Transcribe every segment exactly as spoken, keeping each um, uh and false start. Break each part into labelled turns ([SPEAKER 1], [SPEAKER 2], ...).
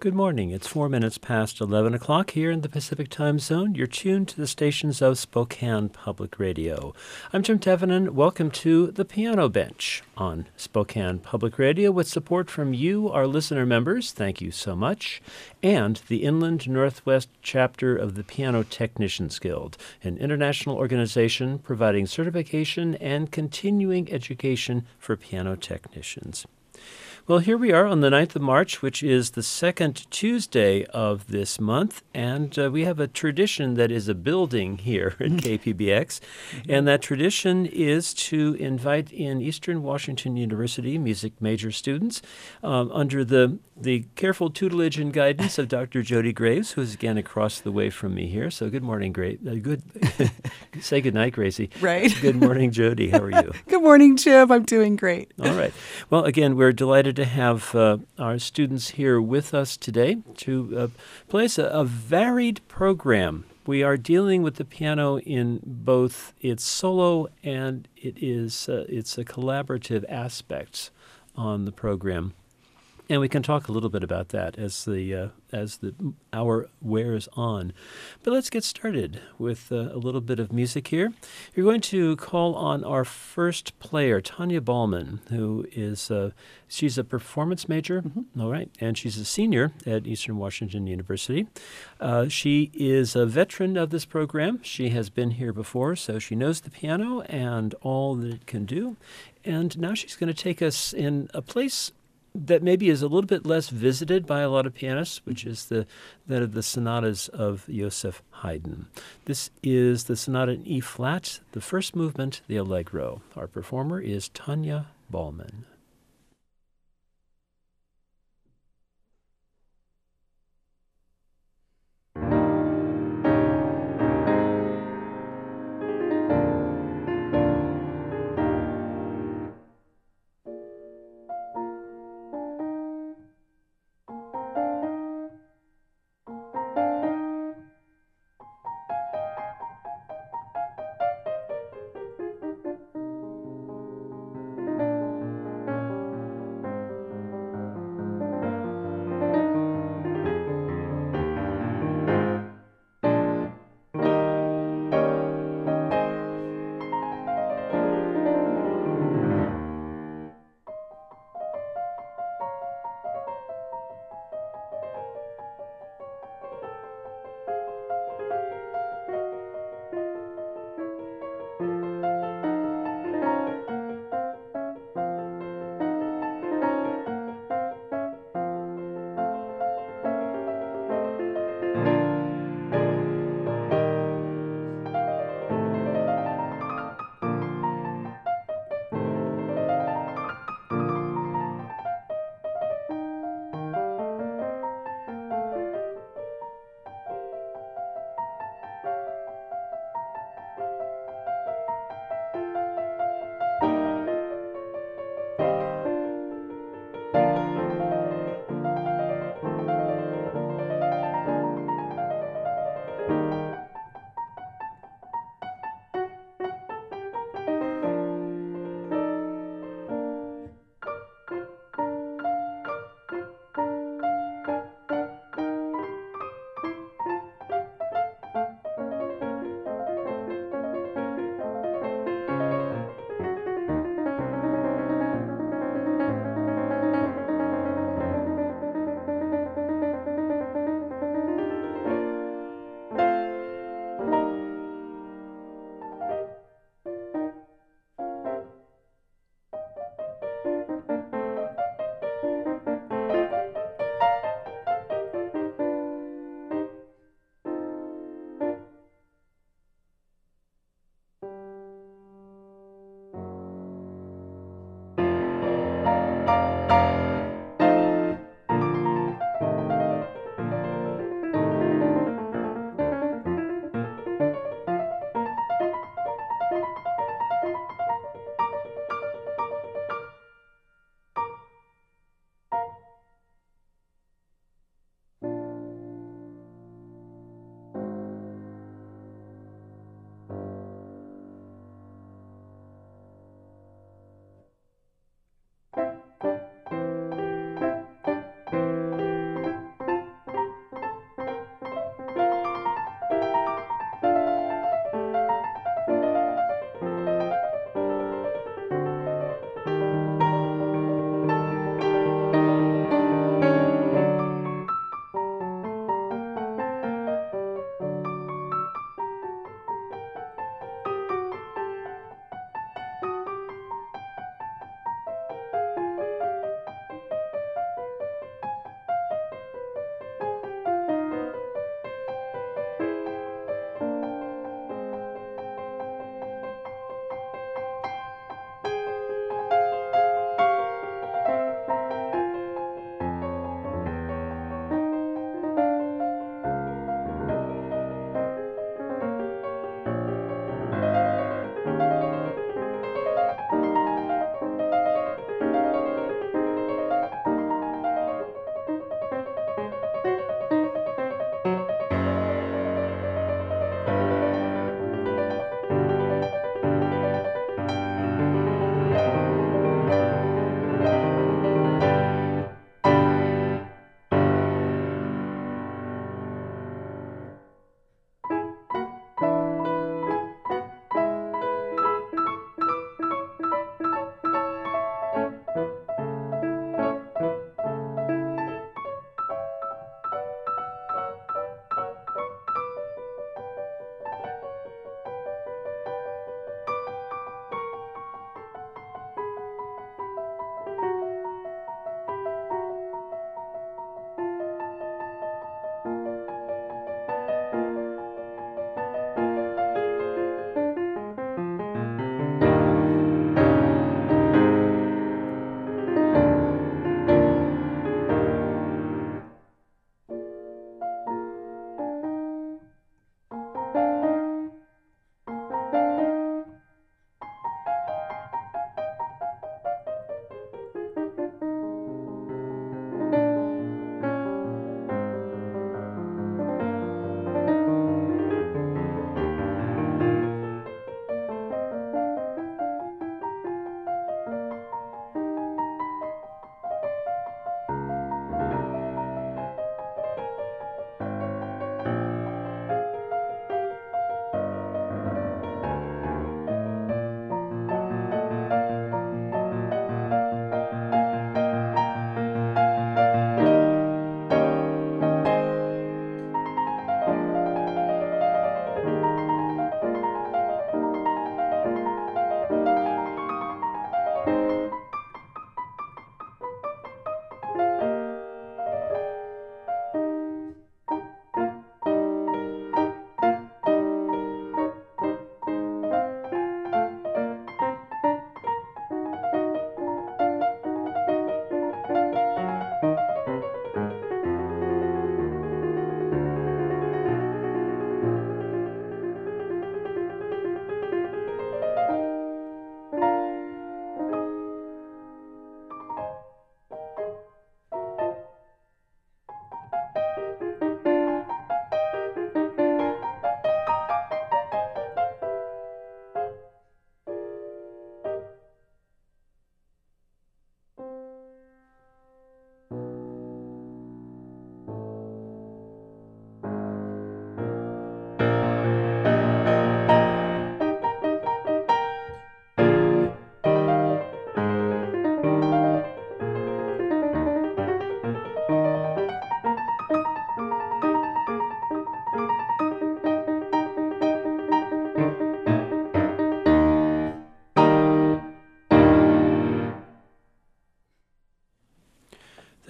[SPEAKER 1] Good morning. It's four minutes past eleven o'clock here in the Pacific Time Zone. You're tuned to the stations of Spokane Public Radio. I'm Jim Tevenin. Welcome to The Piano Bench on Spokane Public Radio with support from you, our listener members. Thank you so much. And the Inland Northwest chapter of the Piano Technicians Guild, an international organization providing certification and continuing education for piano technicians. Well, here we are on the ninth of March, which is the second Tuesday of this month, and uh, we have a tradition that is a building here at K P B X, and that tradition is to invite in Eastern Washington University music major students um, under the the careful tutelage and guidance of Doctor Jody Graves, who is again across the way from me here. So good morning, Grace. Uh, good. Say good night, Gracie.
[SPEAKER 2] Right.
[SPEAKER 1] Good morning, Jody. How are you?
[SPEAKER 2] Good morning, Jim. I'm doing great.
[SPEAKER 1] All right. Well, again, we're delighted to have uh, our students here with us today to uh, place a, a varied program. We are dealing with the piano in both its solo and it is uh, it's a collaborative aspects on the program. And we can talk a little bit about that as the uh, as the hour wears on. But let's get started with uh, a little bit of music here. You're going to call on our first player, Tanya Ballman, who is uh, she's a performance major, mm-hmm. all right, and she's a senior at Eastern Washington University. Uh, she is a veteran of this program. She has been here before, so she knows the piano and all that it can do. And now she's going to take us in a place that maybe is a little bit less visited by a lot of pianists, which is the that of the sonatas of Joseph Haydn. This is the sonata in E-flat, the first movement, the Allegro. Our performer is Tanya Ballman.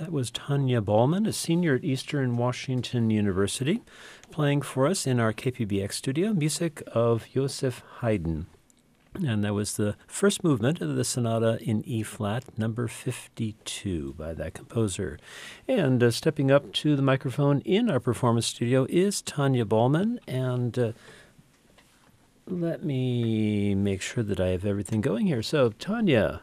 [SPEAKER 1] That was Tanya Ballman, a senior at Eastern Washington University, playing for us in our K P B X studio, music of Joseph Haydn. And that was the first movement of the sonata in E-flat, number fifty-two, by that composer. And uh, stepping up to the microphone in our performance studio is Tanya Ballman. And uh, let me make sure that I have everything going here. So, Tanya.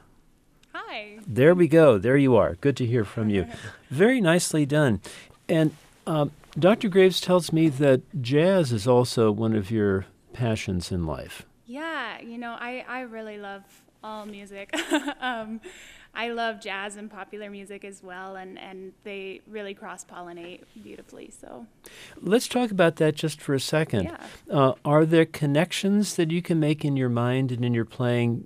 [SPEAKER 3] Hi.
[SPEAKER 1] There we go. There you are. Good to hear from you. Very nicely done. And um, Doctor Graves tells me that jazz is also one of your passions in life.
[SPEAKER 3] Yeah, you know, I, I really love all music. um, I love jazz and popular music as well, and, and they really cross-pollinate beautifully. So,
[SPEAKER 1] let's talk about that just for a second.
[SPEAKER 3] Yeah.
[SPEAKER 1] Uh, are there connections that you can make in your mind and in your playing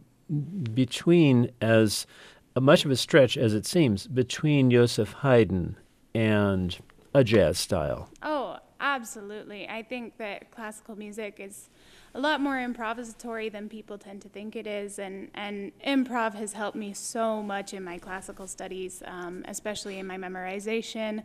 [SPEAKER 1] between, as much of a stretch as it seems, between Joseph Haydn and a jazz style?
[SPEAKER 3] Oh, absolutely. I think that classical music is a lot more improvisatory than people tend to think it is, and, and improv has helped me so much in my classical studies, um, especially in my memorization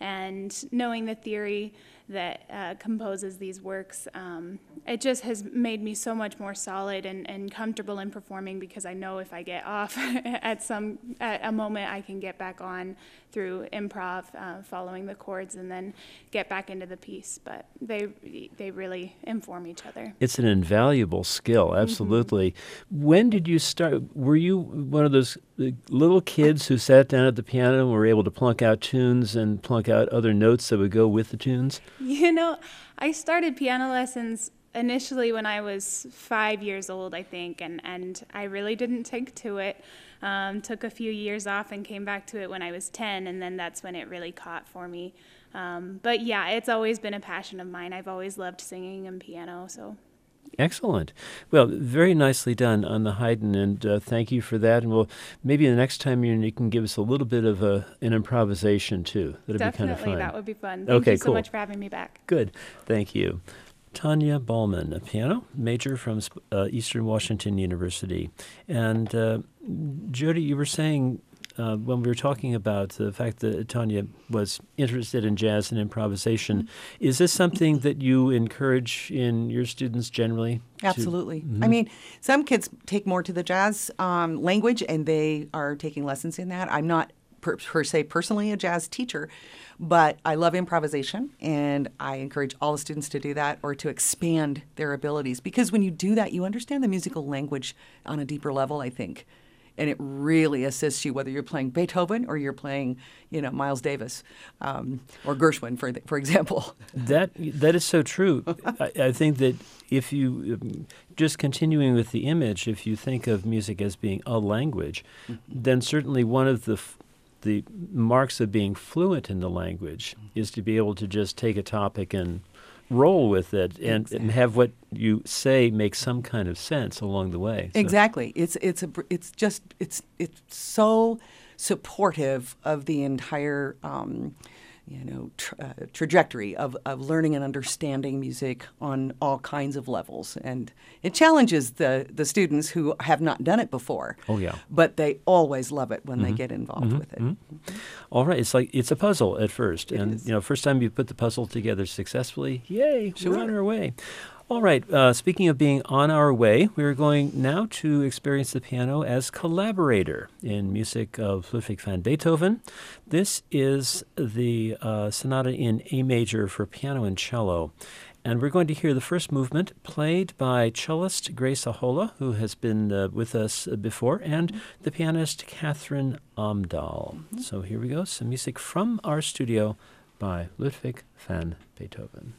[SPEAKER 3] and knowing the theory that uh, composes these works. Um, it just has made me so much more solid and, and comfortable in performing, because I know if I get off at some at a moment, I can get back on through improv, uh, following the chords, and then get back into the piece. But they they really inform each other.
[SPEAKER 1] It's an invaluable skill, absolutely. Mm-hmm. When did you start? Were you one of those little kids who sat down at the piano and were able to plunk out tunes and plunk out other notes that would go with the tunes?
[SPEAKER 3] You know, I started piano lessons initially when I was five years old, I think, and, and I really didn't take to it. Um, took a few years off and came back to it when I was ten, and then that's when it really caught for me. Um, but yeah, it's always been a passion of mine. I've always loved singing and piano, so...
[SPEAKER 1] Excellent. Well, very nicely done on the Haydn, and uh, thank you for that. And we'll maybe the next time you're in, you can give us a little bit of a, an improvisation, too. That'd
[SPEAKER 3] Definitely,
[SPEAKER 1] be kind of fun.
[SPEAKER 3] That would be fun. Thank
[SPEAKER 1] okay,
[SPEAKER 3] you so
[SPEAKER 1] cool.
[SPEAKER 3] much for having me back.
[SPEAKER 1] Good. Thank you. Tanya Ballman, a piano major from uh, Eastern Washington University. And uh, Jody, you were saying uh, when we were talking about the fact that Tanya was interested in jazz and improvisation, mm-hmm. is this something that you encourage in your students generally?
[SPEAKER 2] Absolutely.
[SPEAKER 1] To, mm-hmm.
[SPEAKER 2] I mean, some kids take more to the jazz um, language, and they are taking lessons in that. I'm not per, per se personally a jazz teacher, but I love improvisation, and I encourage all the students to do that or to expand their abilities, because when you do that, you understand the musical language on a deeper level, I think. And it really assists you, whether you're playing Beethoven or you're playing, you know, Miles Davis um, or Gershwin, for for example.
[SPEAKER 1] That that is so true. I, I think that if you, um, just continuing with the image, if you think of music as being a language, mm-hmm. then certainly one of the f- the marks of being fluent in the language mm-hmm. is to be able to just take a topic and roll with it and, exactly. and have what you say make some kind of sense along the way.
[SPEAKER 2] So. Exactly. It's it's a it's just it's it's so supportive of the entire um, you know tra- uh, trajectory of, of learning and understanding music on all kinds of levels, and it challenges the the students who have not done it before.
[SPEAKER 1] Oh yeah.
[SPEAKER 2] But they always love it when mm-hmm. they get involved
[SPEAKER 1] mm-hmm.
[SPEAKER 2] with it.
[SPEAKER 1] Mm-hmm. All right. It's like it's a puzzle at first,
[SPEAKER 2] it
[SPEAKER 1] and
[SPEAKER 2] is.
[SPEAKER 1] you know, first time you put the puzzle together successfully, yay,
[SPEAKER 2] sure.
[SPEAKER 1] we're on our way. All right. Uh, speaking of being on our way, we're going now to experience the piano as collaborator in music of Ludwig van Beethoven. This is the uh, sonata in A major for piano and cello. And we're going to hear the first movement played by cellist Grace Ahola, who has been uh, with us before, and mm-hmm. the pianist Catherine Amdahl. Mm-hmm. So here we go, some music from our studio by Ludwig van Beethoven.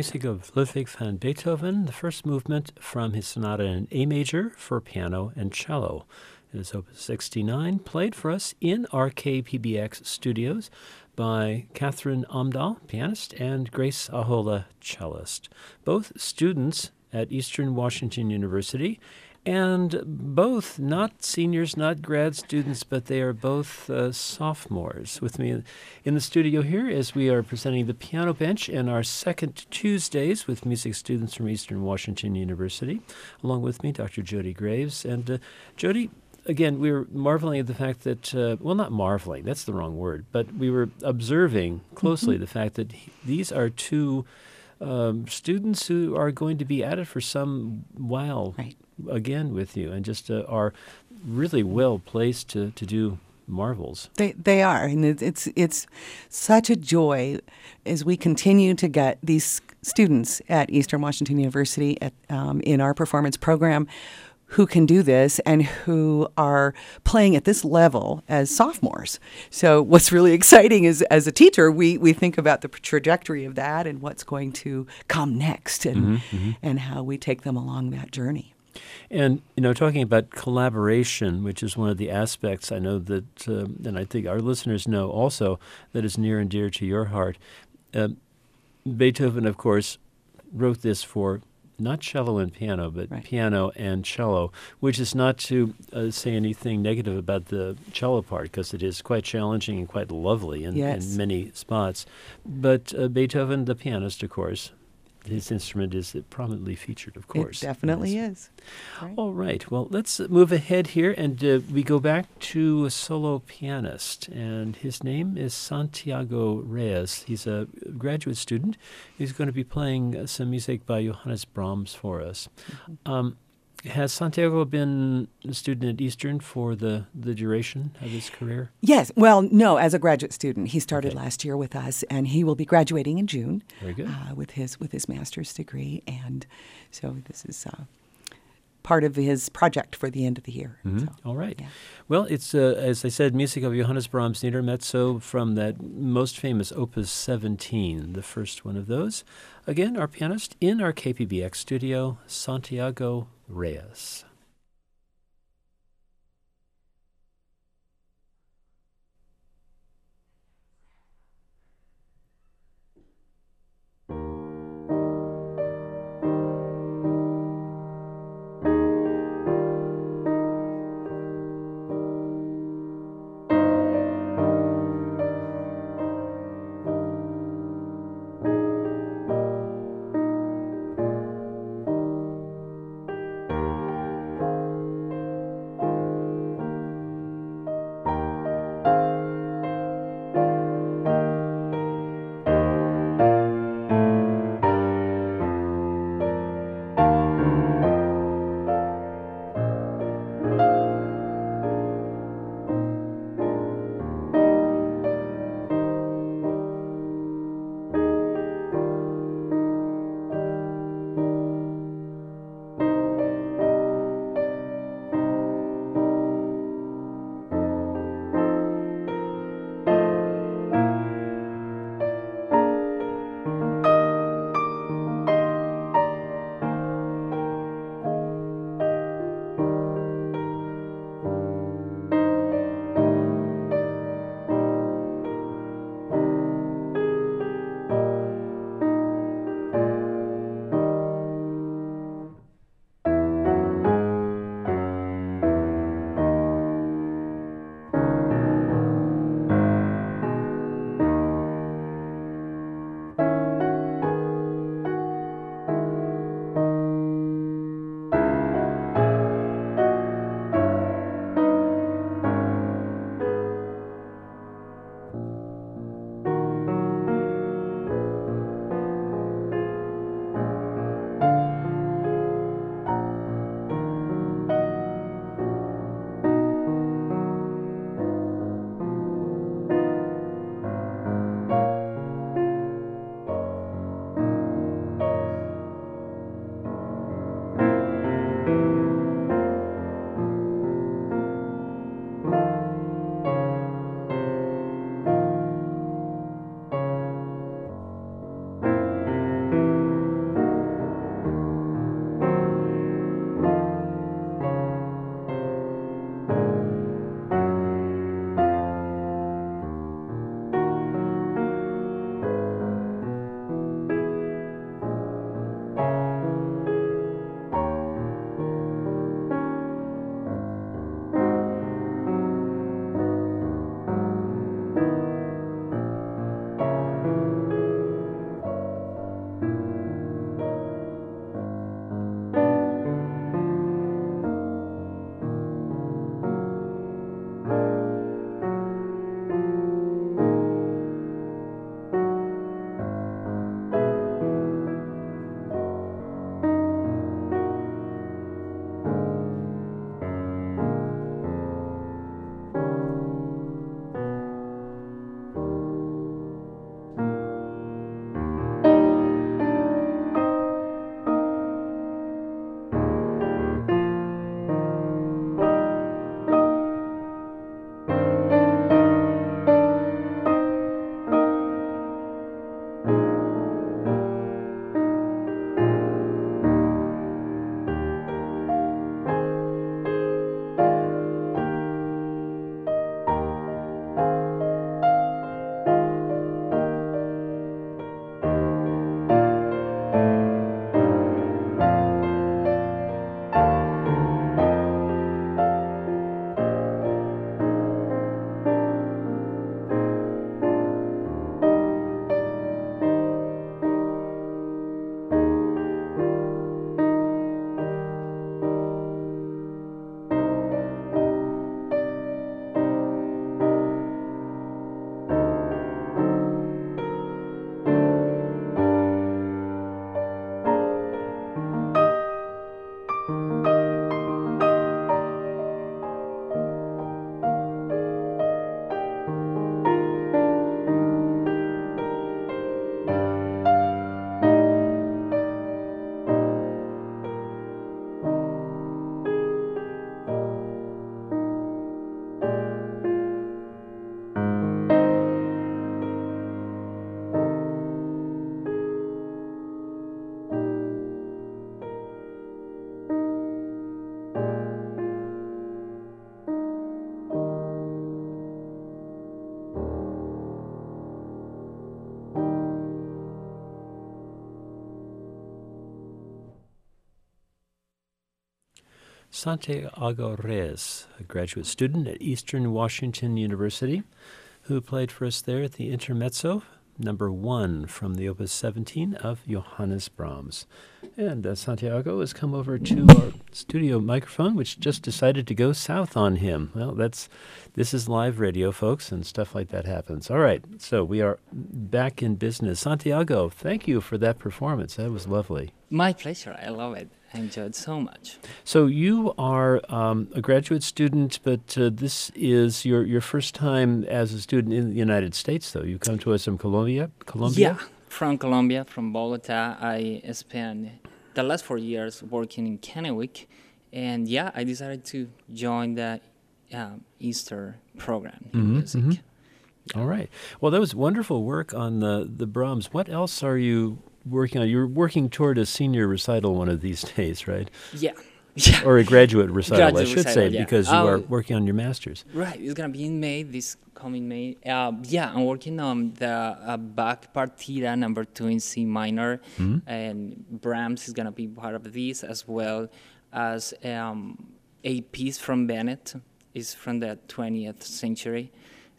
[SPEAKER 1] music of Ludwig van Beethoven, the first movement from his sonata in A major for piano and cello. It is Opus sixty-nine, played for us in our K P B X studios by Catherine Amdahl, pianist, and Grace Ahola, cellist. Both students at Eastern Washington University, and both not seniors, not grad students, but they are both uh, sophomores. With me in the studio here as we are presenting the Piano Bench and our second Tuesdays with music students from Eastern Washington University. Along with me, Doctor Jody Graves. And uh, Jody, again, we were marveling at the fact that, uh, well, not marveling, that's the wrong word, but we were observing closely mm-hmm. the fact that he, these are two um, students who are going to be at it for some while.
[SPEAKER 2] Right.
[SPEAKER 1] Again with you, and just uh, are really well placed to, to do marvels.
[SPEAKER 2] They they are, and it's, it's it's such a joy as we continue to get these students at Eastern Washington University at, um, in our performance program who can do this and who are playing at this level as sophomores. So what's really exciting is, as a teacher, we, we think about the trajectory of that and what's going to come next, and mm-hmm, mm-hmm. and how we take them along that journey.
[SPEAKER 1] And, you know, talking about collaboration, which is one of the aspects I know that, uh, and I think our listeners know also, that is near and dear to your heart. Uh, Beethoven, of course, wrote this for not cello and piano, but right. piano and cello, which is not to uh, say anything negative about the cello part, because it is quite challenging and quite lovely in,
[SPEAKER 2] yes.
[SPEAKER 1] in many spots. But uh, Beethoven, the pianist, of course, his instrument is prominently featured, of course.
[SPEAKER 2] It definitely is.
[SPEAKER 1] Right. All right. Well, let's move ahead here, and uh, we go back to a solo pianist, and his name is Santiago Reyes. He's a graduate student. He's going to be playing uh, some music by Johannes Brahms for us. Mm-hmm. Um, Has Santiago been a student at Eastern for the, the duration of his career?
[SPEAKER 2] Yes. Well, no, as a graduate student. He started
[SPEAKER 1] okay.
[SPEAKER 2] last year with us, and he will be graduating in June.
[SPEAKER 1] Very good.
[SPEAKER 2] Uh, with his with his master's degree. And so this is uh, part of his project for the end of the year.
[SPEAKER 1] Mm-hmm.
[SPEAKER 2] So,
[SPEAKER 1] all right.
[SPEAKER 2] Yeah.
[SPEAKER 1] Well, it's, uh, as I said, music of Johannes Brahms Intermezzo from that most famous Opus seventeen, the first one of those. Again, our pianist in our K P B X studio, Santiago Reyes. Santiago Reyes, a graduate student at Eastern Washington University, who played for us there at the Intermezzo, number one from the Opus seventeen of Johannes Brahms. And uh, Santiago has come over to our studio microphone, which just decided to go south on him. Well, that's this is live radio, folks, and stuff like that happens. All right, so we are back in business. Santiago, thank you for that performance. That was lovely.
[SPEAKER 4] My pleasure. I love it. I enjoyed so much.
[SPEAKER 1] So you are um, a graduate student, but uh, this is your, your first time as a student in the United States, though. You come to us from Colombia? Colombia?
[SPEAKER 4] Yeah, from Colombia, from Bogota. I spent the last four years working in Kennewick, and yeah, I decided to join the um, Easter program in
[SPEAKER 1] Mm-hmm,
[SPEAKER 4] music.
[SPEAKER 1] mm-hmm.
[SPEAKER 4] Yeah.
[SPEAKER 1] All right. Well, that was wonderful work on the, the Brahms. What else are you working on? You're working toward a senior recital one of these days, right?
[SPEAKER 4] Yeah. Yeah.
[SPEAKER 1] Or a graduate recital,
[SPEAKER 4] Graduate
[SPEAKER 1] I should
[SPEAKER 4] recital,
[SPEAKER 1] say,
[SPEAKER 4] yeah.
[SPEAKER 1] because you
[SPEAKER 4] Oh.
[SPEAKER 1] are working on your master's.
[SPEAKER 4] Right, it's gonna be in May, this coming May. Uh, yeah, I'm working on the uh, Bach Partita number two in C minor,
[SPEAKER 1] Mhm.
[SPEAKER 4] and Brahms is gonna be part of this, as well as um, a piece from Bennett, is from the twentieth century.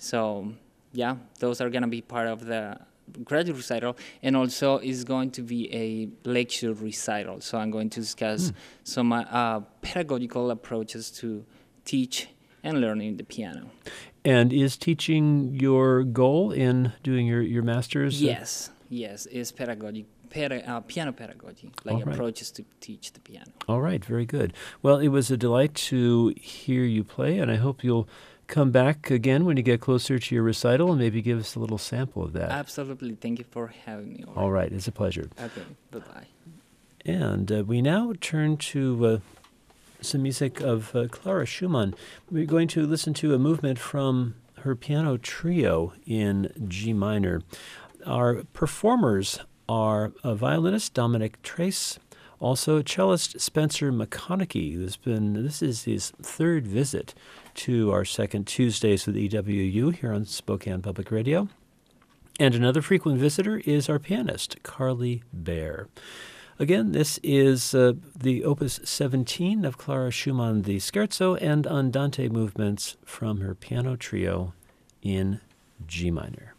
[SPEAKER 4] So yeah, those are gonna be part of the graduate recital, and also is going to be a lecture recital. So I'm going to discuss
[SPEAKER 1] Mm.
[SPEAKER 4] some uh, pedagogical approaches to teach and learning the piano.
[SPEAKER 1] And is teaching your goal in doing your, your master's?
[SPEAKER 4] Yes, yes, it's pedagogy, peda- uh, piano pedagogy, like
[SPEAKER 1] All right.
[SPEAKER 4] approaches to teach the piano.
[SPEAKER 1] All right, very good. Well, it was a delight to hear you play, and I hope you'll come back again when you get closer to your recital and maybe give us a little sample of that.
[SPEAKER 4] Absolutely. Thank you for having me over.
[SPEAKER 1] All right, it's a pleasure.
[SPEAKER 4] Okay, bye-bye.
[SPEAKER 1] And uh, we now turn to uh, some music of uh, Clara Schumann. We're going to listen to a movement from her piano trio in G minor. Our performers are a violinist, Dominic Trace, also cellist Spencer McConaughey, who's been, this is his third visit to our second Tuesdays with E W U here on Spokane Public Radio. And another frequent visitor is our pianist, Carly Baer. Again, this is uh, the Opus seventeen of Clara Schumann, the Scherzo and Andante movements from her piano trio in G minor.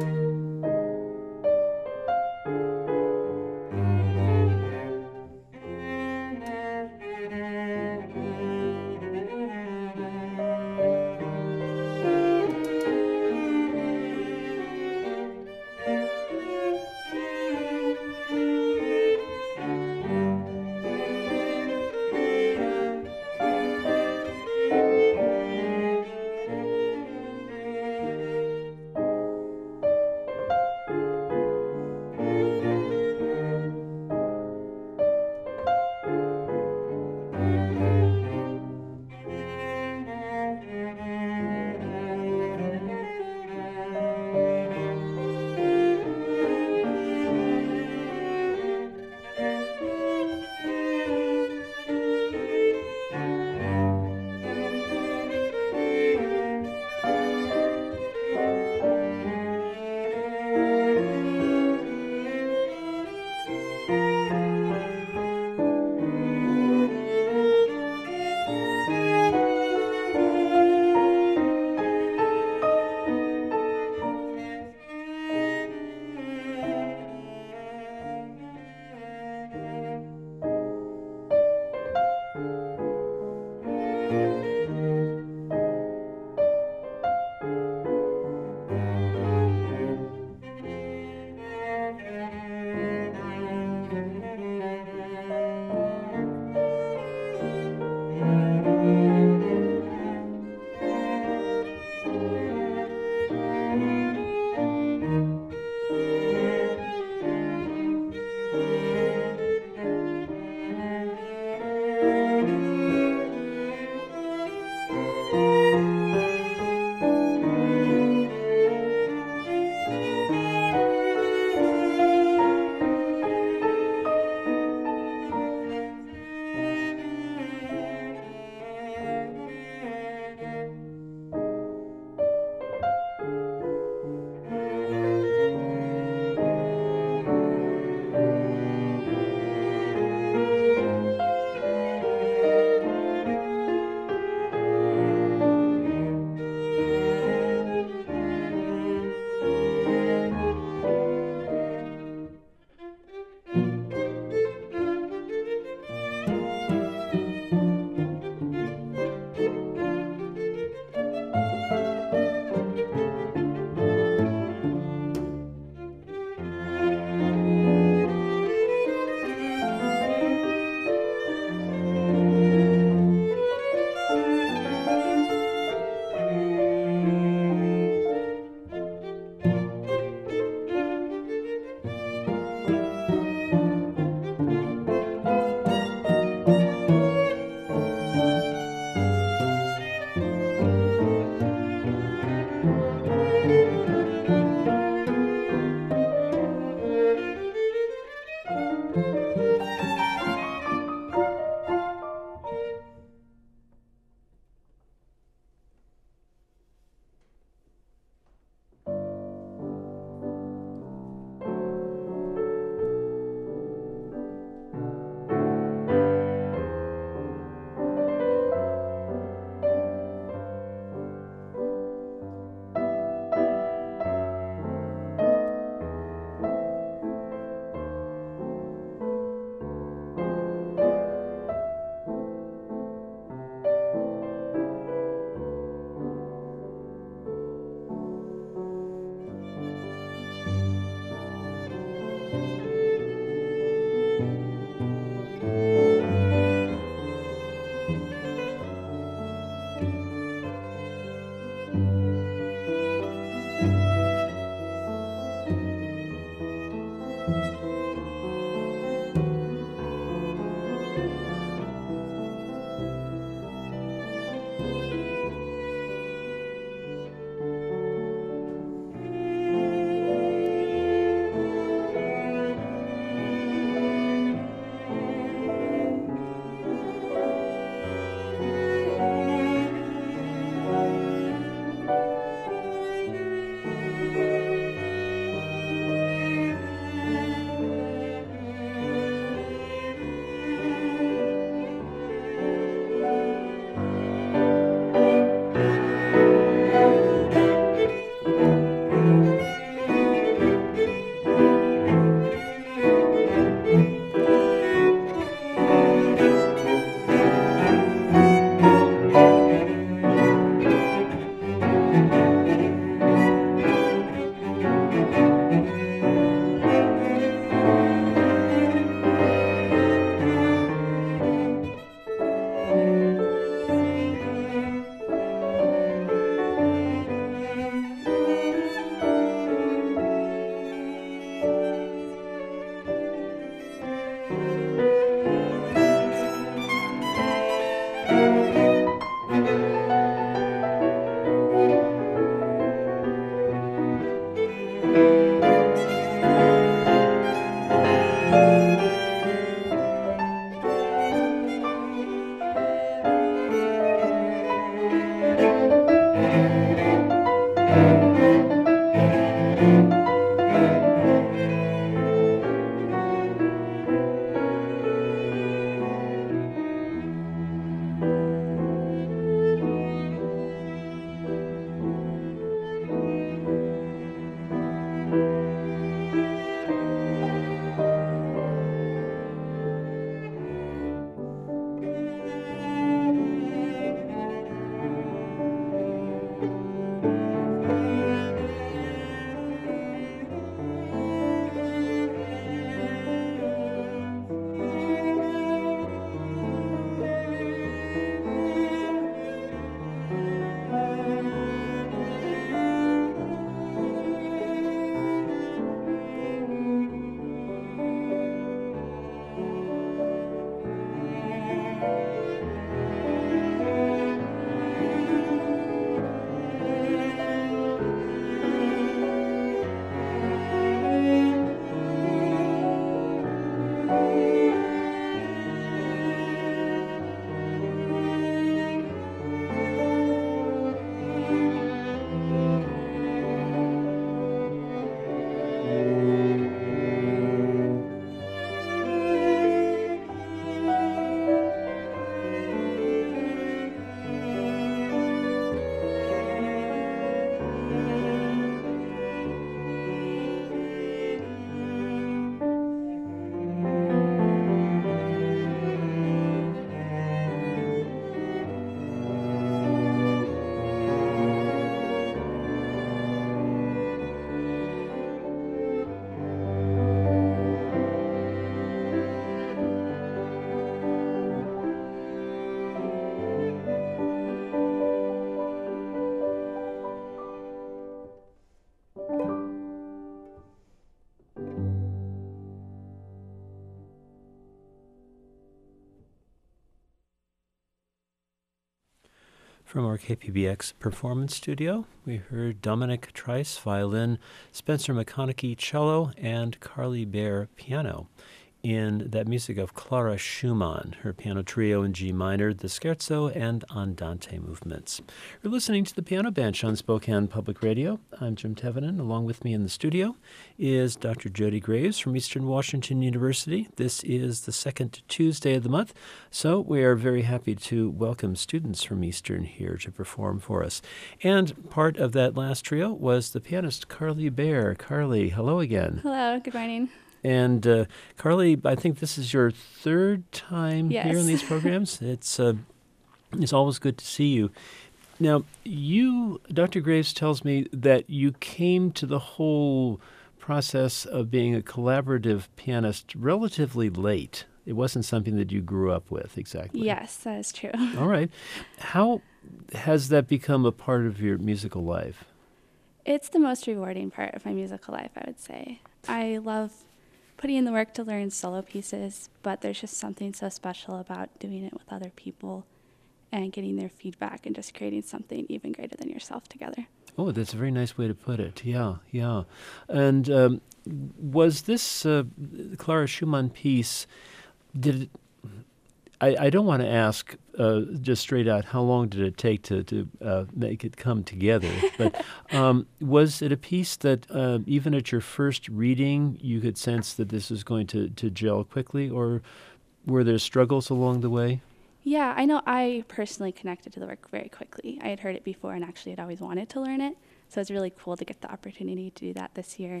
[SPEAKER 1] From our K P B X Performance Studio, we heard Dominic Trice, violin, Spencer McConaughey, cello, and Carly Baer, piano, in that music of Clara Schumann, her piano trio in G minor, the scherzo and andante movements. You're listening to the Piano Bench on Spokane Public Radio. I'm Jim Tevenin. Along with me in the studio is Doctor Jody Graves from Eastern Washington University. This is the second Tuesday of the month, so we are very happy to welcome students from Eastern here to perform for us. And part of that last trio was the pianist Carly Baer. Carly, hello again.
[SPEAKER 5] Hello, good morning.
[SPEAKER 1] And uh, Carly, I think this is your third time
[SPEAKER 5] Yes.
[SPEAKER 1] here in these programs. It's uh, it's always good to see you. Now, you, Doctor Graves tells me that you came to the whole process of being a collaborative pianist relatively late. It wasn't something that you grew up with, exactly.
[SPEAKER 5] Yes, that is true.
[SPEAKER 1] All right. How has that become a part of your musical life?
[SPEAKER 5] It's the most rewarding part of my musical life, I would say. I love putting in the work to learn solo pieces, but there's just something so special about doing it with other people and getting their feedback and just creating something even greater than yourself together.
[SPEAKER 1] Oh, that's a very nice way to put it. Yeah, yeah. And um, was this uh, Clara Schumann piece, did it, I, I don't want to ask uh, just straight out how long did it take to, to uh, make it come together, but um, was it a piece that uh, even at your first reading you could sense that this was going to, to gel quickly, or were there struggles along the way?
[SPEAKER 5] Yeah, I know I personally connected to the work very quickly. I had heard it before and actually had always wanted to learn it, so it's really cool to get the opportunity to do that this year.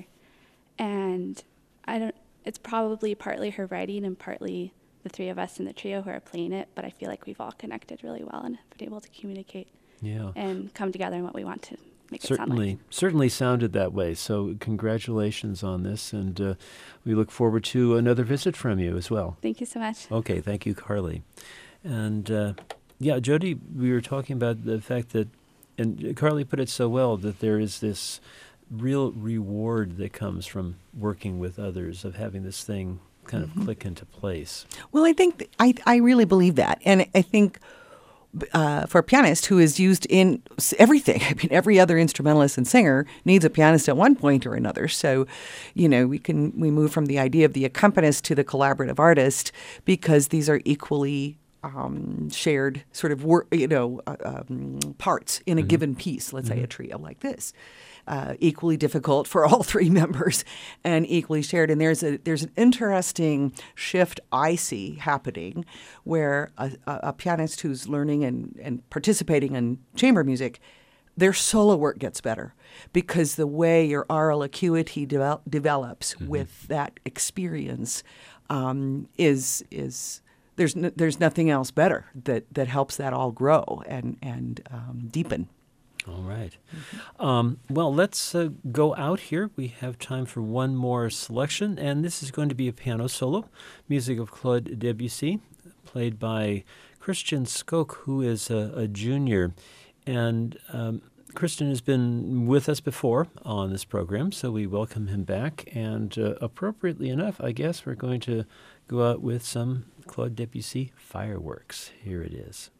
[SPEAKER 5] And I don't. It's probably partly her writing and partly the three of us in the trio who are playing it, but I feel like we've all connected really well and have been able to communicate
[SPEAKER 1] Yeah.
[SPEAKER 5] and come together in what we want to make
[SPEAKER 1] Certainly,
[SPEAKER 5] it sound like.
[SPEAKER 1] certainly sounded that way. So congratulations on this, and uh, we look forward to another visit from you as well.
[SPEAKER 5] Thank you so much.
[SPEAKER 1] Okay, thank you, Carly. And uh, yeah, Jody, we were talking about the fact that, and Carly put it so well, that there is this real reward that comes from working with others, of having this thing kind of click into place.
[SPEAKER 2] Well, I think th- I I really believe that, and I think uh, for a pianist who is used in s- everything, I mean, every other instrumentalist and singer needs a pianist at one point or another. So, you know, we can we move from the idea of the accompanist to the collaborative artist because these are equally um, shared sort of wor- you know uh, um, parts in a
[SPEAKER 1] Mm-hmm.
[SPEAKER 2] given piece. Let's say a trio like this. Uh, equally difficult for all three members and equally shared. And there's a there's an interesting shift I see happening where a, a, a pianist who's learning and, and participating in chamber music, their solo work gets better because the way your aural acuity devel- develops
[SPEAKER 1] Mm-hmm.
[SPEAKER 2] with that experience um, is is there's n- there's nothing else better that, that helps that all grow and and um, deepen.
[SPEAKER 1] All right. Um, well, let's uh, go out here. We have time for one more selection, and this is going to be a piano solo, music of Claude Debussy, played by Christian Skok, who is a, a junior. And um, Christian has been with us before on this program, so we welcome him back. And uh, appropriately enough, I guess we're going to go out with some Claude Debussy fireworks. Here it is.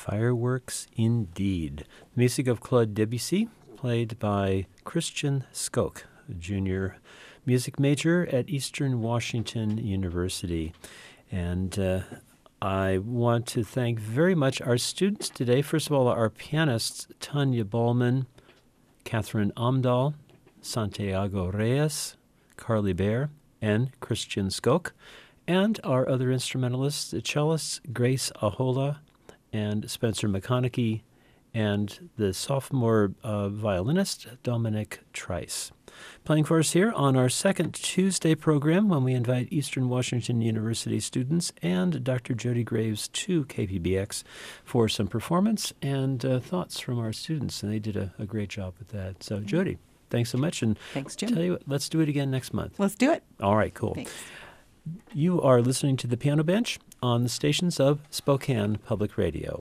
[SPEAKER 1] Fireworks indeed. Music of Claude Debussy, played by Christian Skok, a junior music major at Eastern Washington University. And uh, I want to thank very much our students today. First of all, our pianists, Tanya Ballman, Catherine Amdahl, Santiago Reyes, Carly Bear, and Christian Skok, and our other instrumentalists, the cellists, Grace Ahola and Spencer McConaughey, and the sophomore uh, violinist, Dominic Trice. Playing for us here on our second Tuesday program, when we invite Eastern Washington University students and Doctor Jody Graves to K P B X for some performance and uh, thoughts from our students, and they did a, a great job with that. So, Jody, thanks so much, and
[SPEAKER 2] Thanks, Jim.
[SPEAKER 1] tell you what, let's do it again next month.
[SPEAKER 2] Let's do it.
[SPEAKER 1] All right, cool.
[SPEAKER 2] Thanks.
[SPEAKER 1] You are listening to The Piano Bench on the stations of Spokane Public Radio.